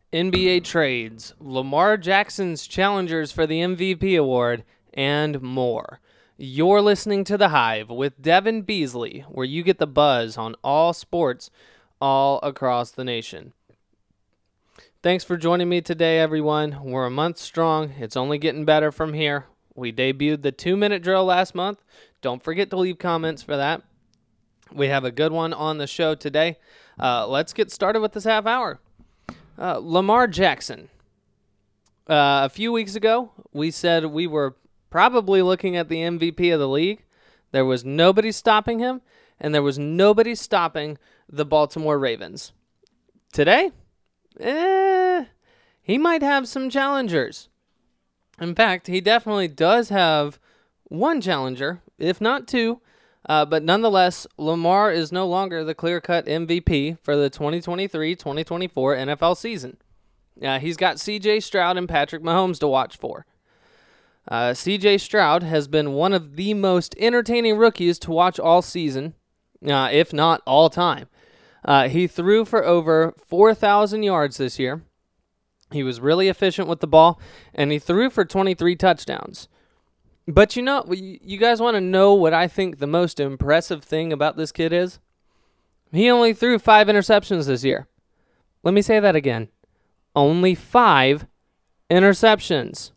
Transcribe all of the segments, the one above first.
NBA trades, Lamar Jackson's challengers for the MVP award, and more. You're listening to The Hive with Devin Beasley, where you get the buzz on all sports all across the nation. Thanks for joining me today, everyone. We're a month strong. It's only getting better from here. We debuted the 2-minute drill last month. Don't forget to leave comments for that. We have a good one on the show today. Let's get started with this half hour. Lamar Jackson. A few weeks ago, we said we were probably looking at the MVP of the league. There was nobody stopping him, and there was nobody stopping the Baltimore Ravens. Today, he might have some challengers. In fact, he definitely does have one challenger, if not two. But nonetheless, Lamar is no longer the clear-cut MVP for the 2023-2024 NFL season. He's got C.J. Stroud and Patrick Mahomes to watch for. C.J. Stroud has been one of the most entertaining rookies to watch all season, if not all time. He threw for over 4,000 yards this year. He was really efficient with the ball, and he threw for 23 touchdowns. But you guys want to know what I think the most impressive thing about this kid is? He only threw 5 interceptions this year. Let me say that again. Only 5 interceptions.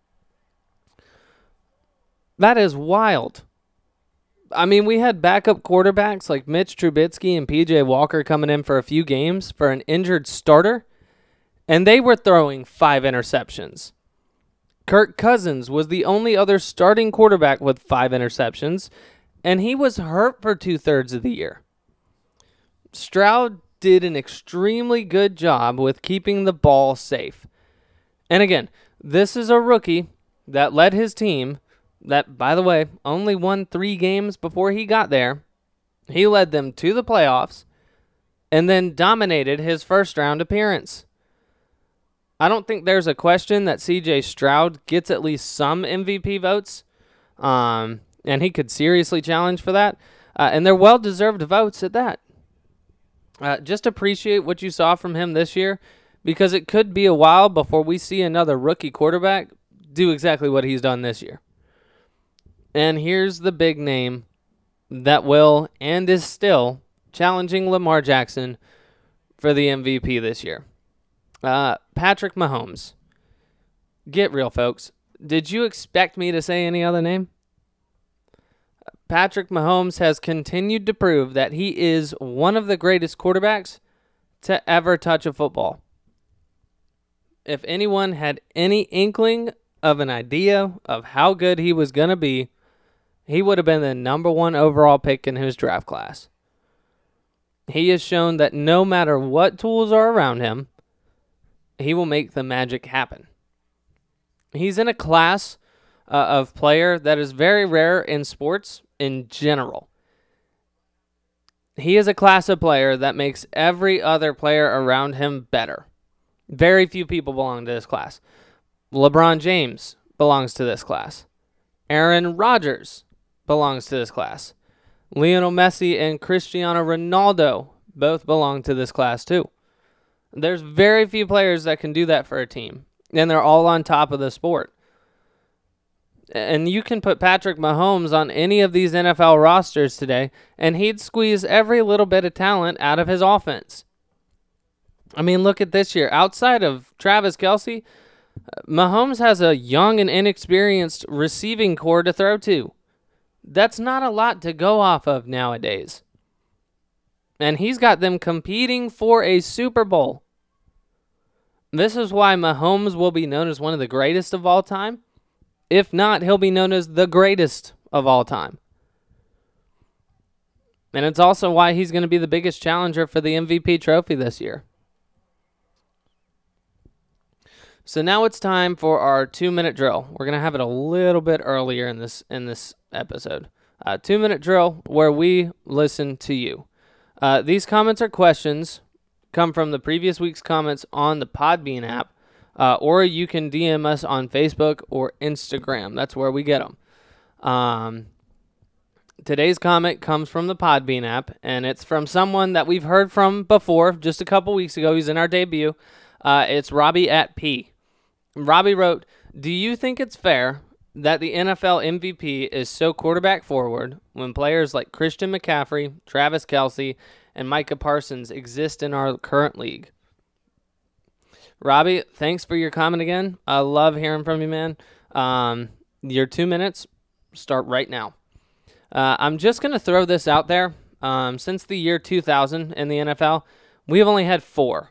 That is wild. I mean, we had backup quarterbacks like Mitch Trubisky and P.J. Walker coming in for a few games for an injured starter, and they were throwing 5 interceptions. Kirk Cousins was the only other starting quarterback with 5 interceptions, and he was hurt for 2/3 of the year. Stroud did an extremely good job with keeping the ball safe. And again, this is a rookie that led his team, that, by the way, only won 3 games before he got there. He led them to the playoffs and then dominated his first-round appearance. I don't think there's a question that C.J. Stroud gets at least some MVP votes, and he could seriously challenge for that, and they're well-deserved votes at that. Just appreciate what you saw from him this year, because it could be a while before we see another rookie quarterback do exactly what he's done this year. And here's the big name that will and is still challenging Lamar Jackson for the MVP this year. Patrick Mahomes. Get real, folks. Did you expect me to say any other name? Patrick Mahomes has continued to prove that he is one of the greatest quarterbacks to ever touch a football. If anyone had any inkling of an idea of how good he was going to be, he would have been the number 1 overall pick in his draft class. He has shown that no matter what tools are around him, he will make the magic happen. He's in a class of player that is very rare in sports in general. He is a class of player that makes every other player around him better. Very few people belong to this class. LeBron James belongs to this class. Aaron Rodgers belongs to this class. Lionel Messi and Cristiano Ronaldo both belong to this class too. There's very few players that can do that for a team, and they're all on top of the sport. And you can put Patrick Mahomes on any of these NFL rosters today, and he'd squeeze every little bit of talent out of his offense. I mean, look at this year. Outside of Travis Kelce, Mahomes has a young and inexperienced receiving core to throw to. That's not a lot to go off of nowadays. And he's got them competing for a Super Bowl. This is why Mahomes will be known as one of the greatest of all time. If not, he'll be known as the greatest of all time. And it's also why he's going to be the biggest challenger for the MVP trophy this year. So now it's time for our 2-minute drill. We're going to have it a little bit earlier in this episode. 2-minute drill where we listen to you. These comments or questions come from the previous week's comments on the Podbean app, or you can DM us on Facebook or Instagram. That's where we get them. Today's comment comes from the Podbean app, and it's from someone that we've heard from before, just a couple weeks ago. He's in our debut. It's Robbie at P. Robbie wrote, "Do you think it's fair that the NFL MVP is so quarterback forward when players like Christian McCaffrey, Travis Kelce, and Micah Parsons exist in our current league?" Robbie, thanks for your comment again. I love hearing from you, man. Your 2 minutes start right now. I'm just going to throw this out there. Since the year 2000 in the NFL, we have only had four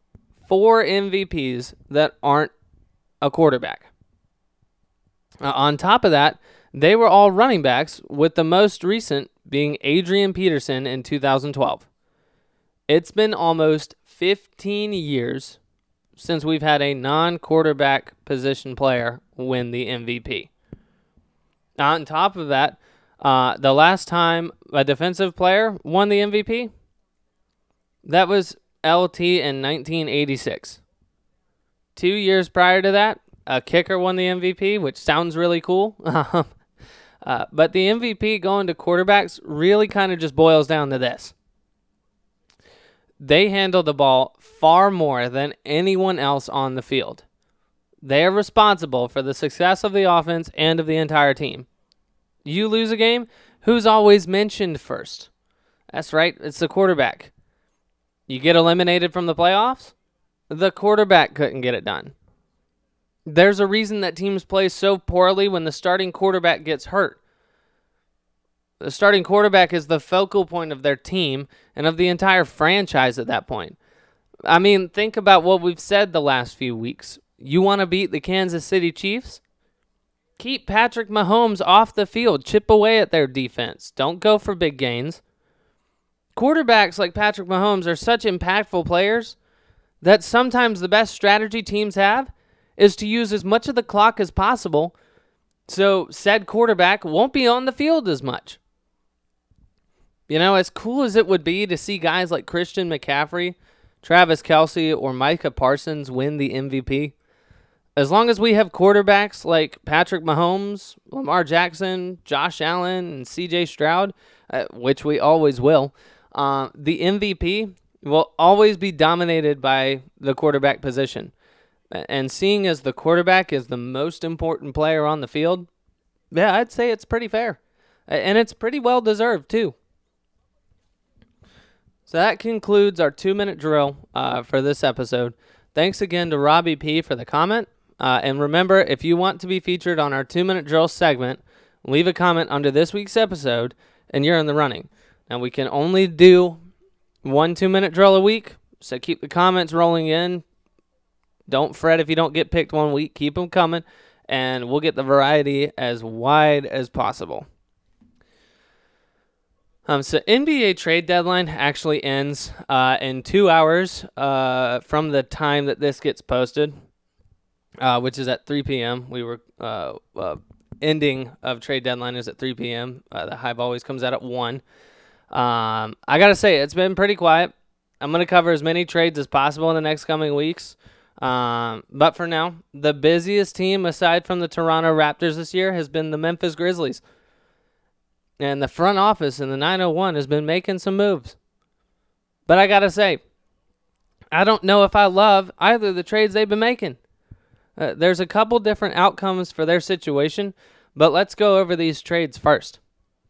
MVPs that aren't a quarterback. On top of that, they were all running backs, with the most recent being Adrian Peterson in 2012. It's been almost 15 years since we've had a non-quarterback position player win the MVP. On top of that, the last time a defensive player won the MVP, that was LT in 1986. 2 years prior to that, a kicker won the MVP, which sounds really cool. But the MVP going to quarterbacks really kind of just boils down to this. They handle the ball far more than anyone else on the field. They are responsible for the success of the offense and of the entire team. You lose a game, who's always mentioned first? That's right, it's the quarterback. You get eliminated from the playoffs? The quarterback couldn't get it done. There's a reason that teams play so poorly when the starting quarterback gets hurt. The starting quarterback is the focal point of their team and of the entire franchise at that point. I mean, think about what we've said the last few weeks. You want to beat the Kansas City Chiefs? Keep Patrick Mahomes off the field. Chip away at their defense. Don't go for big gains. Quarterbacks like Patrick Mahomes are such impactful players that sometimes the best strategy teams have is to use as much of the clock as possible so said quarterback won't be on the field as much. You know, as cool as it would be to see guys like Christian McCaffrey, Travis Kelce, or Micah Parsons win the MVP, as long as we have quarterbacks like Patrick Mahomes, Lamar Jackson, Josh Allen, and CJ Stroud, which we always will, the MVP will always be dominated by the quarterback position. And seeing as the quarterback is the most important player on the field, yeah, I'd say it's pretty fair. And it's pretty well deserved, too. So that concludes our 2-minute drill for this episode. Thanks again to Robbie P. for the comment. And remember, if you want to be featured on our 2-minute drill segment, leave a comment under this week's episode, and you're in the running. Now, we can only do 1 2-minute drill a week, so keep the comments rolling in. Don't fret if you don't get picked one week. Keep them coming, and we'll get the variety as wide as possible. So NBA trade deadline actually ends in 2 hours from the time that this gets posted, which is at 3 p.m. We were ending of trade deadline is at 3 p.m. The Hive always comes out at 1. I got to say, it's been pretty quiet. I'm going to cover as many trades as possible in the next coming weeks. But for now, the busiest team aside from the Toronto Raptors this year has been the Memphis Grizzlies. And the front office in the 901 has been making some moves. But I got to say, I don't know if I love either of the trades they've been making. There's a couple different outcomes for their situation, but let's go over these trades first.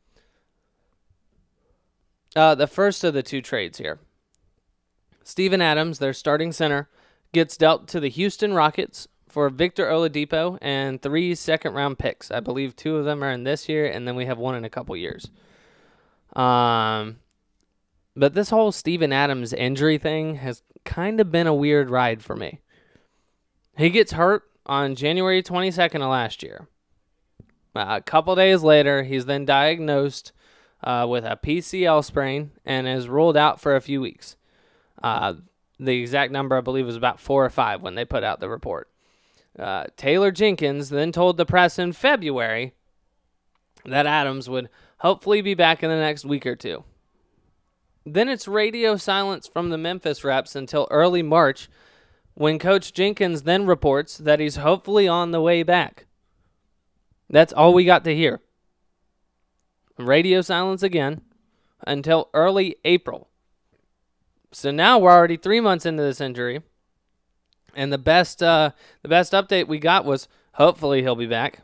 The first of the two trades here. Steven Adams, their starting center, gets dealt to the Houston Rockets for Victor Oladipo and 3 second-round picks. I believe 2 of them are in this year, and then we have 1 in a couple years. But this whole Steven Adams injury thing has kind of been a weird ride for me. He gets hurt on January 22nd of last year. A couple days later, he's then diagnosed with a PCL sprain and is ruled out for a few weeks. The exact number, I believe, was about 4 or 5 when they put out the report. Taylor Jenkins then told the press in February that Adams would hopefully be back in the next week or 2. Then it's radio silence from the Memphis reps until early March, when Coach Jenkins then reports that he's hopefully on the way back. That's all we got to hear. Radio silence again until early April. So now we're already 3 months into this injury, And the best update we got was hopefully he'll be back.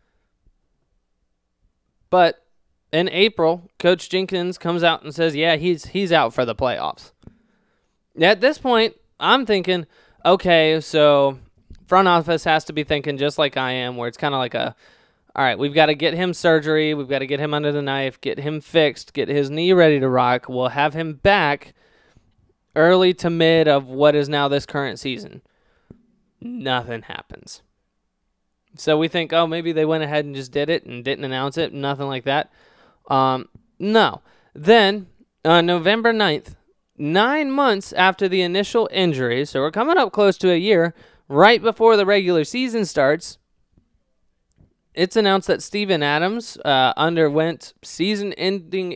But in April, Coach Jenkins comes out and says, yeah, he's out for the playoffs. At this point, I'm thinking, okay, so front office has to be thinking just like I am, where it's kind of like all right, we've got to get him surgery, we've got to get him under the knife, get him fixed, get his knee ready to rock. We'll have him back early to mid of what is now this current season. Nothing happens. So we think, oh, maybe they went ahead and just did it and didn't announce it. Nothing like that. No. Then, on November 9th, 9 months after the initial injury, so we're coming up close to a year, right before the regular season starts, it's announced that Steven Adams underwent season-ending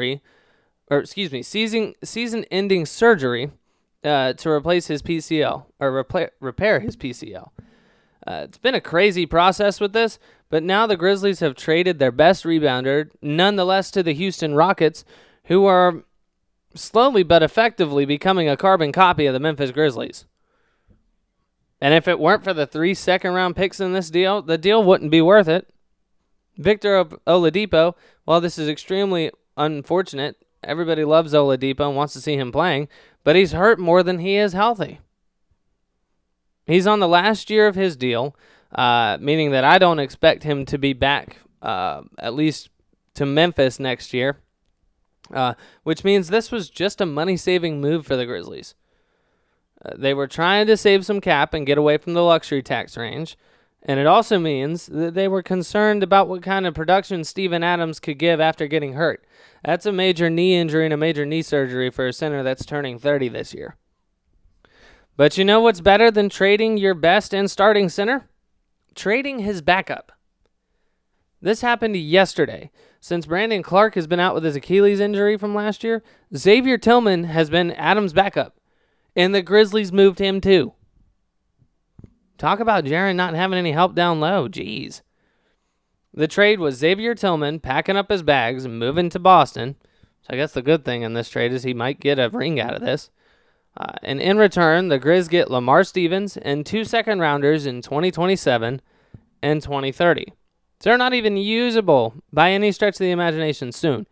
surgery to replace his PCL, or repair his PCL. It's been a crazy process with this, but now the Grizzlies have traded their best rebounder, nonetheless, to the Houston Rockets, who are slowly but effectively becoming a carbon copy of the Memphis Grizzlies. And if it weren't for the 3 second-round picks in this deal, the deal wouldn't be worth it. Victor Oladipo, while this is extremely unfortunate, everybody loves Oladipo and wants to see him playing, but he's hurt more than he is healthy. He's on the last year of his deal, meaning that I don't expect him to be back at least to Memphis next year, which means this was just a money-saving move for the Grizzlies. They were trying to save some cap and get away from the luxury tax range, and it also means that they were concerned about what kind of production Steven Adams could give after getting hurt. That's a major knee injury and a major knee surgery for a center that's turning 30 this year. But you know what's better than trading your best and starting center? Trading his backup. This happened yesterday. Since Brandon Clark has been out with his Achilles injury from last year, Xavier Tillman has been Adams' backup, and the Grizzlies moved him too. Talk about Jaren not having any help down low. Jeez. The trade was Xavier Tillman packing up his bags and moving to Boston. So I guess the good thing in this trade is he might get a ring out of this. And in return, the Grizz get Lamar Stevens and 2 second-rounders in 2027 and 2030. So they're not even usable by any stretch of the imagination soon.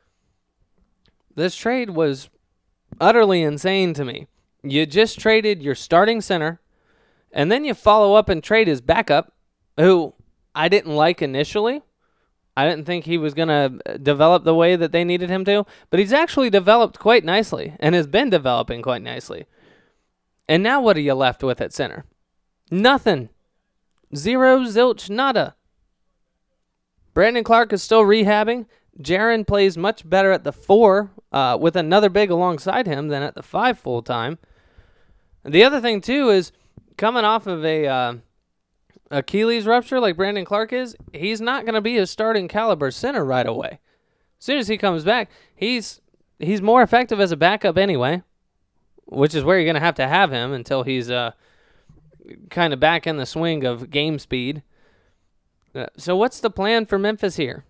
This trade was utterly insane to me. You just traded your starting center, and then you follow up and trade his backup, who I didn't like initially. I didn't think he was going to develop the way that they needed him to, but he's actually developed quite nicely and has been developing quite nicely. And now what are you left with at center? Nothing. Zero, zilch, nada. Brandon Clark is still rehabbing. Jaren plays much better at the 4 with another big alongside him than at the 5 full-time. The other thing, too, is coming off of a Achilles rupture like Brandon Clark is, he's not going to be a starting caliber center right away. As soon as he comes back, he's more effective as a backup anyway, which is where you're going to have him until he's kind of back in the swing of game speed. So what's the plan for Memphis here?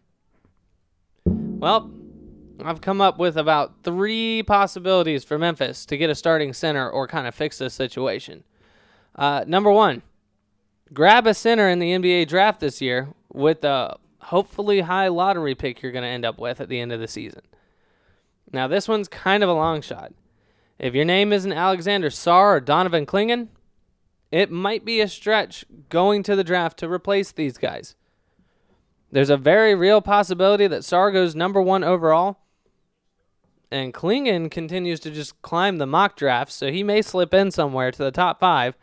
Well, I've come up with about 3 possibilities for Memphis to get a starting center or kind of fix this situation. Number 1, grab a center in the NBA draft this year with a hopefully high lottery pick you're going to end up with at the end of the season. Now, this one's kind of a long shot. If your name isn't Alexander Sarr or Donovan Clingan, it might be a stretch going to the draft to replace these guys. There's a very real possibility that Sarr goes number 1 overall, and Clingan continues to just climb the mock draft, so he may slip in somewhere to the top 5.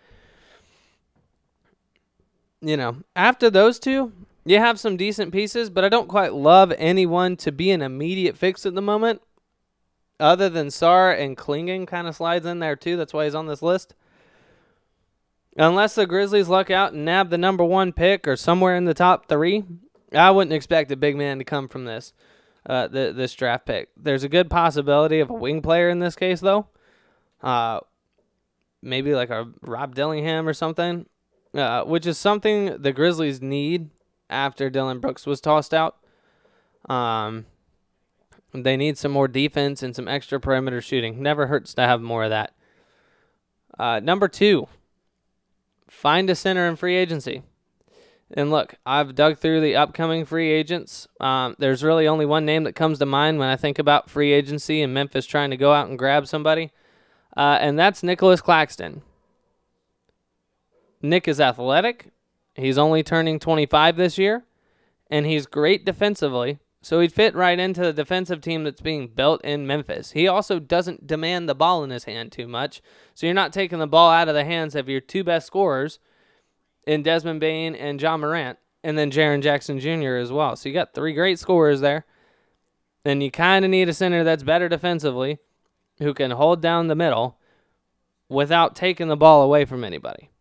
You know, after those 2, you have some decent pieces, but I don't quite love anyone to be an immediate fix at the moment. Other than Sarr, and Clingan kind of slides in there too. That's why he's on this list. Unless the Grizzlies luck out and nab the number 1 pick or somewhere in the top 3, I wouldn't expect a big man to come from this draft pick. There's a good possibility of a wing player in this case, though. Maybe like a Rob Dillingham or something. Which is something the Grizzlies need after Dillon Brooks was tossed out. They need some more defense and some extra perimeter shooting. Never hurts to have more of that. Number 2, find a center in free agency. And look, I've dug through the upcoming free agents. There's really only one name that comes to mind when I think about free agency and Memphis trying to go out and grab somebody, and that's Nicholas Claxton. Nick is athletic. He's only turning 25 this year, and he's great defensively, so he'd fit right into the defensive team that's being built in Memphis. He also doesn't demand the ball in his hand too much, so you're not taking the ball out of the hands of your two best scorers in Desmond Bane and John Morant, and then Jaren Jackson Jr. as well. So you got three great scorers there, and you kind of need a center that's better defensively, who can hold down the middle without taking the ball away from anybody.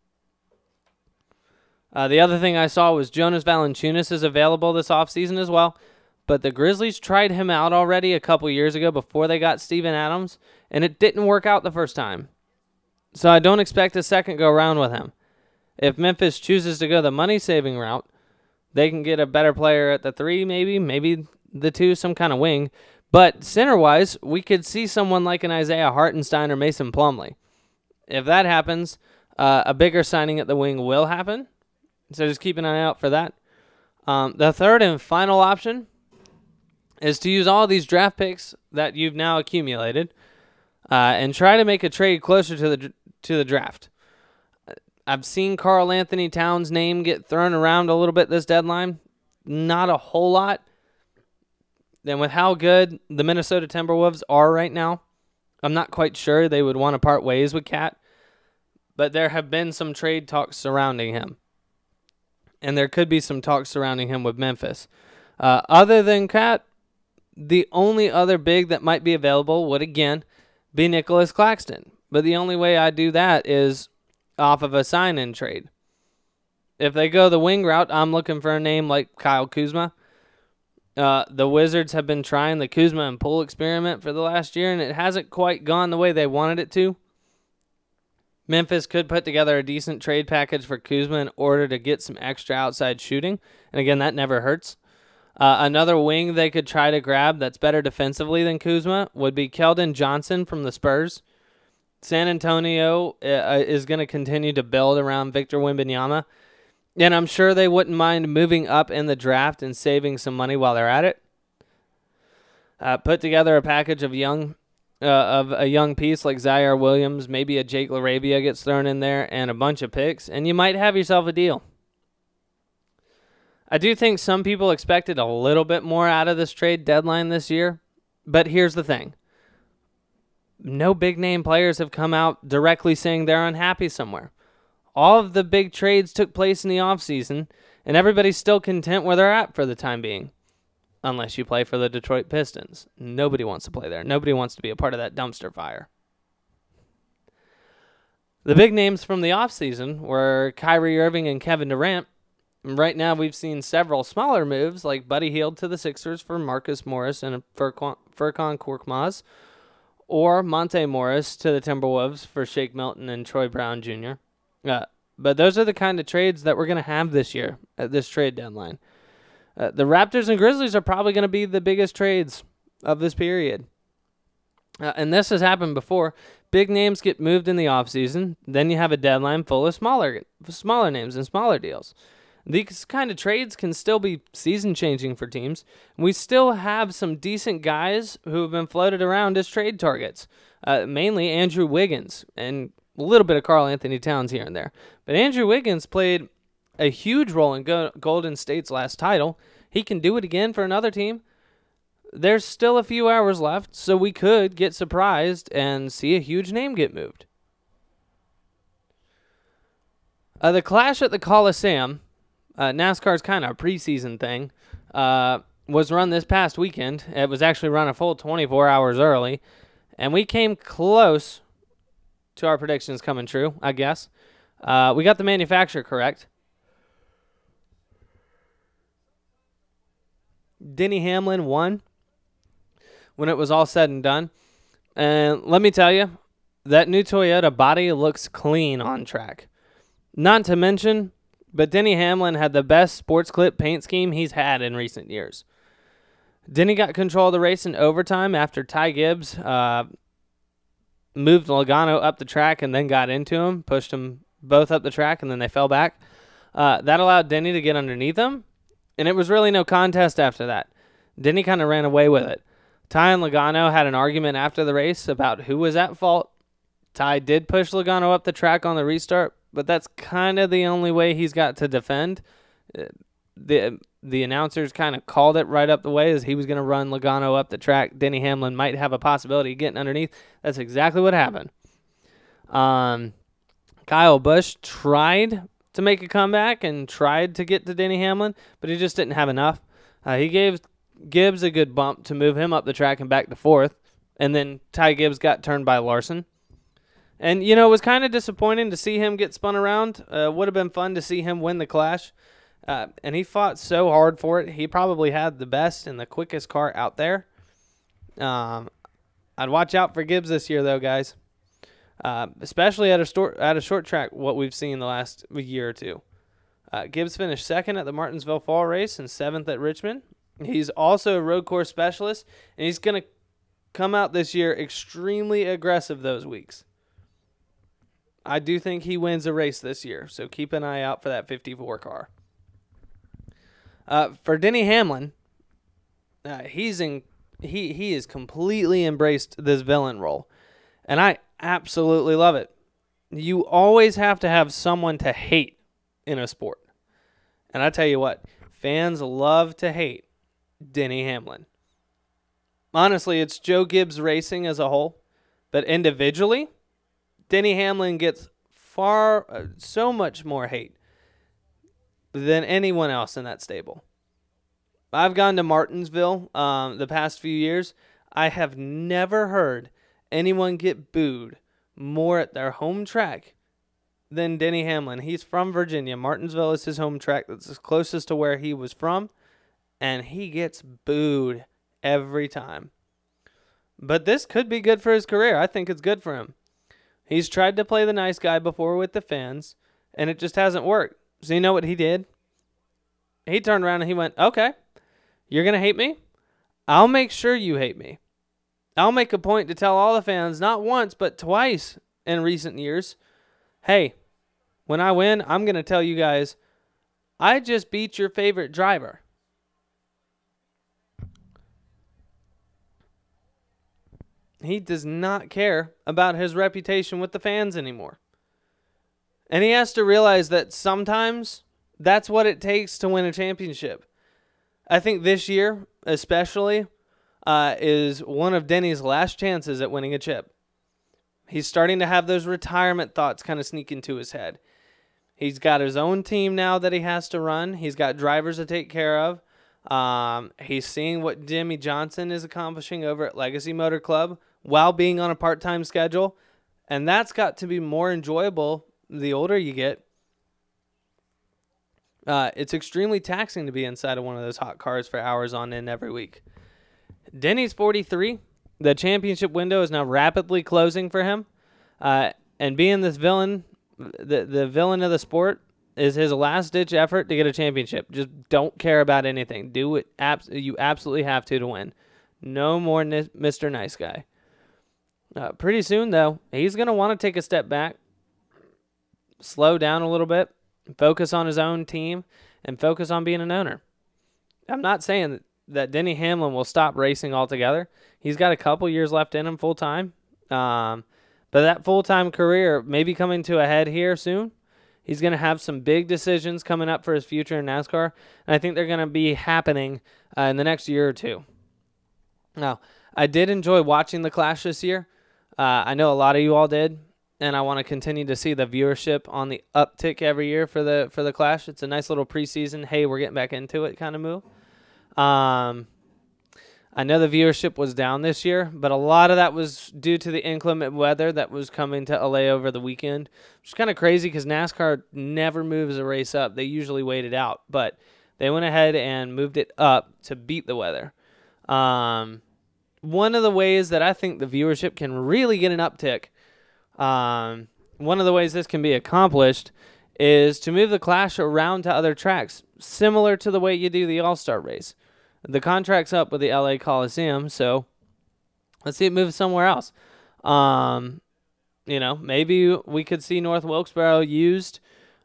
The other thing I saw was Jonas Valanciunas is available this offseason as well, but the Grizzlies tried him out already a couple years ago before they got Steven Adams, and it didn't work out the first time. So I don't expect a second go-around with him. If Memphis chooses to go the money-saving route, they can get a better player at the 3 maybe the 2, some kind of wing. But center-wise, we could see someone like an Isaiah Hartenstein or Mason Plumlee. If that happens, a bigger signing at the wing will happen. So just keep an eye out for that. The third and final option is to use all these draft picks that you've now accumulated and try to make a trade closer to the draft. I've seen Karl Anthony Towns' name get thrown around a little bit this deadline. Not a whole lot. And with how good the Minnesota Timberwolves are right now, I'm not quite sure they would want to part ways with Cat. But there have been some trade talks surrounding him. And there could be some talks surrounding him with Memphis. Other than Cat, the only other big that might be available would, again, be Nicholas Claxton. But the only way I do that is off of a sign-in trade. If they go the wing route, I'm looking for a name like Kyle Kuzma. The Wizards have been trying the Kuzma and Poole experiment for the last year, and it hasn't quite gone the way they wanted it to. Memphis could put together a decent trade package for Kuzma in order to get some extra outside shooting. And again, that never hurts. Another wing they could try to grab that's better defensively than Kuzma would be Keldon Johnson from the Spurs. San Antonio is going to continue to build around Victor Wembanyama, and I'm sure they wouldn't mind moving up in the draft and saving some money while they're at it. Put together a package of a young piece like Zaire Williams, maybe a Jake LaRavia gets thrown in there, and a bunch of picks, and you might have yourself a deal. I do think some people expected a little bit more out of this trade deadline this year, but here's the thing. No big-name players have come out directly saying they're unhappy somewhere. All of the big trades took place in the offseason, and everybody's still content where they're at for the time being. Unless you play for the Detroit Pistons. Nobody wants to play there. Nobody wants to be a part of that dumpster fire. The big names from the offseason were Kyrie Irving and Kevin Durant. Right now we've seen several smaller moves like Buddy Hield to the Sixers for Marcus Morris and Furkan Korkmaz, or Monte Morris to the Timberwolves for Shake Milton and Troy Brown Jr. But those are the kind of trades that we're going to have this year at this trade deadline. The Raptors and Grizzlies are probably going to be the biggest trades of this period. And this has happened before. Big names get moved in the offseason. Then you have a deadline full of smaller names and smaller deals. These kind of trades can still be season-changing for teams. We still have some decent guys who have been floated around as trade targets, mainly Andrew Wiggins and a little bit of Karl Anthony Towns here and there. But Andrew Wiggins played a huge role in Golden State's last title. He can do it again for another team. There's still a few hours left, so we could get surprised and see a huge name get moved. The Clash at the Coliseum, NASCAR's kind of a preseason thing, was run this past weekend. It was actually run a full 24 hours early, and we came close to our predictions coming true, I guess. We got the manufacturer correct. Denny Hamlin won when it was all said and done. And let me tell you, that new Toyota body looks clean on track. Not to mention, but Denny Hamlin had the best sports clip paint scheme he's had in recent years. Denny got control of the race in overtime after Ty Gibbs moved Logano up the track and then got into him, pushed him both up the track, and then they fell back. That allowed Denny to get underneath him, and it was really no contest after that. Denny kind of ran away with it. Ty and Logano had an argument after the race about who was at fault. Ty did push Logano up the track on the restart, but that's kind of the only way he's got to defend. The announcers kind of called it right up the way as he was going to run Logano up the track. Denny Hamlin might have a possibility of getting underneath. That's exactly what happened. Kyle Busch tried to make a comeback and tried to get to Denny Hamlin, but he just didn't have enough. He gave Gibbs a good bump to move him up the track and back to fourth, and then Ty Gibbs got turned by Larson. And, it was kind of disappointing to see him get spun around. Would have been fun to see him win the Clash. And he fought so hard for it. He probably had the best and the quickest car out there. I'd watch out for Gibbs this year, though, guys. Especially at a short track, what we've seen the last year or two. Gibbs finished second at the Martinsville Fall Race and seventh at Richmond. He's also a road course specialist, and he's going to come out this year extremely aggressive those weeks. I do think he wins a race this year, so keep an eye out for that 54 car. For Denny Hamlin, he has completely embraced this villain role, and I absolutely love it. You always have to have someone to hate in a sport, and I tell you what, fans love to hate Denny Hamlin. Honestly, it's Joe Gibbs Racing as a whole, but individually, Denny Hamlin gets so much more hate than anyone else in that stable. I've gone to Martinsville the past few years. I have never heard anyone get booed more at their home track than Denny Hamlin. He's from Virginia. Martinsville is his home track. That's the closest to where he was from, and he gets booed every time. But this could be good for his career. I think it's good for him. He's tried to play the nice guy before with the fans, and it just hasn't worked. So you know what he did? He turned around and he went, okay, you're going to hate me? I'll make sure you hate me. I'll make a point to tell all the fans, not once, but twice in recent years, hey, when I win, I'm going to tell you guys, I just beat your favorite driver. He does not care about his reputation with the fans anymore. And he has to realize that sometimes that's what it takes to win a championship. I think this year, especially, is one of Denny's last chances at winning a chip. He's starting to have those retirement thoughts kind of sneak into his head. He's got his own team now that he has to run. He's got drivers to take care of. He's seeing what Jimmy Johnson is accomplishing over at Legacy Motor Club while being on a part-time schedule. And that's got to be more enjoyable the older you get. It's extremely taxing to be inside of one of those hot cars for hours on end every week. Denny's 43. The championship window is now rapidly closing for him. And being this villain, the villain of the sport, is his last-ditch effort to get a championship. Just don't care about anything. Do it. You absolutely have to win. No more Mr. Nice Guy. Pretty soon, though, he's going to want to take a step back, slow down a little bit, focus on his own team, and focus on being an owner. I'm not saying that Denny Hamlin will stop racing altogether. He's got a couple years left in him full-time. But that full-time career may be coming to a head here soon. He's going to have some big decisions coming up for his future in NASCAR, and I think they're going to be happening in the next year or two. Now, I did enjoy watching the Clash this year. I know a lot of you all did, and I want to continue to see the viewership on the uptick every year for the Clash. It's a nice little preseason, hey, we're getting back into it kind of move. I know the viewership was down this year, but a lot of that was due to the inclement weather that was coming to LA over the weekend, which is kind of crazy because NASCAR never moves a race up. They usually wait it out, but they went ahead and moved it up to beat the weather. One of the ways that I think the viewership can really get an uptick, one of the ways this can be accomplished is to move the Clash around to other tracks, similar to the way you do the All-Star race. The contract's up with the LA Coliseum, so let's see it move somewhere else. maybe we could see North Wilkesboro used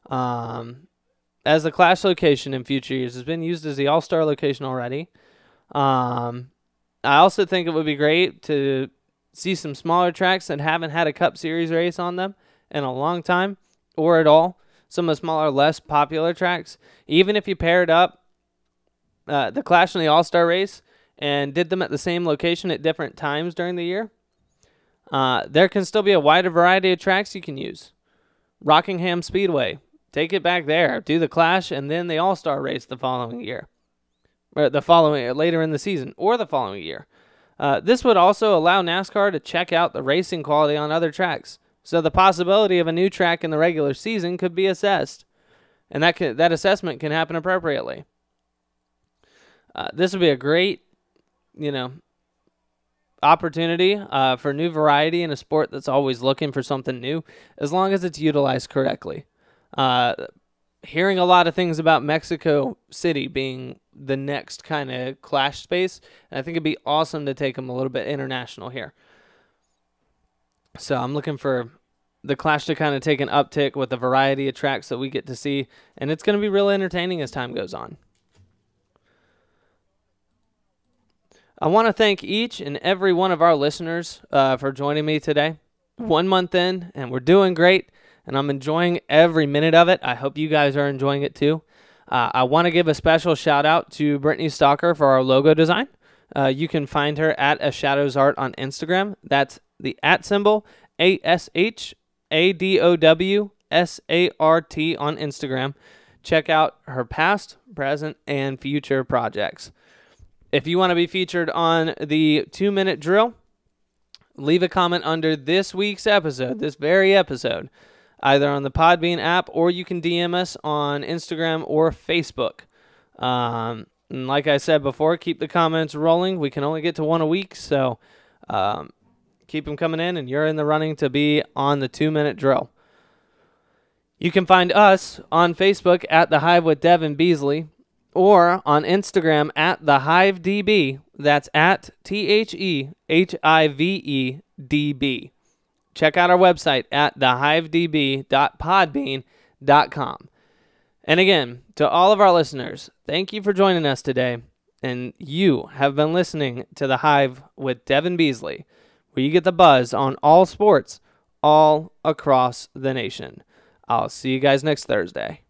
as a Clash location in future years. It's been used as the All-Star location already. I also think it would be great to see some smaller tracks that haven't had a Cup Series race on them in a long time or at all. Some of the smaller, less popular tracks. Even if you paired up the Clash and the All-Star race and did them at the same location at different times during the year, there can still be a wider variety of tracks you can use. Rockingham Speedway, take it back there. Do the Clash and then the All-Star race the following year. Or later in the season, or the following year. This would also allow NASCAR to check out the racing quality on other tracks. So the possibility of a new track in the regular season could be assessed. And that assessment can happen appropriately. This would be a great, opportunity for new variety in a sport that's always looking for something new, as long as it's utilized correctly. Hearing a lot of things about Mexico City being the next kind of Clash space, and I think it'd be awesome to take them a little bit international here. So I'm looking for the Clash to kind of take an uptick with the variety of tracks that we get to see, and it's going to be real entertaining as time goes on. I want to thank each and every one of our listeners for joining me today. 1 month in, and we're doing great, and I'm enjoying every minute of it. I hope you guys are enjoying it too. I want to give a special shout out to Brittany Stalker for our logo design. You can find her at A Shadows Art on Instagram. That's the @ symbol ASHADOWSART on Instagram. Check out her past, present, and future projects. If you want to be featured on the 2-minute drill, leave a comment under this week's episode, this very episode, either on the Podbean app, or you can DM us on Instagram or Facebook. And like I said before, keep the comments rolling. We can only get to one a week, so keep them coming in, and you're in the running to be on the 2-minute drill. You can find us on Facebook at The Hive with Devin Beasley, or on Instagram at TheHiveDB. That's at TheHiveDB. Check out our website at thehivedb.podbean.com. And again, to all of our listeners, thank you for joining us today. And you have been listening to The Hive with Devin Beasley, where you get the buzz on all sports all across the nation. I'll see you guys next Thursday.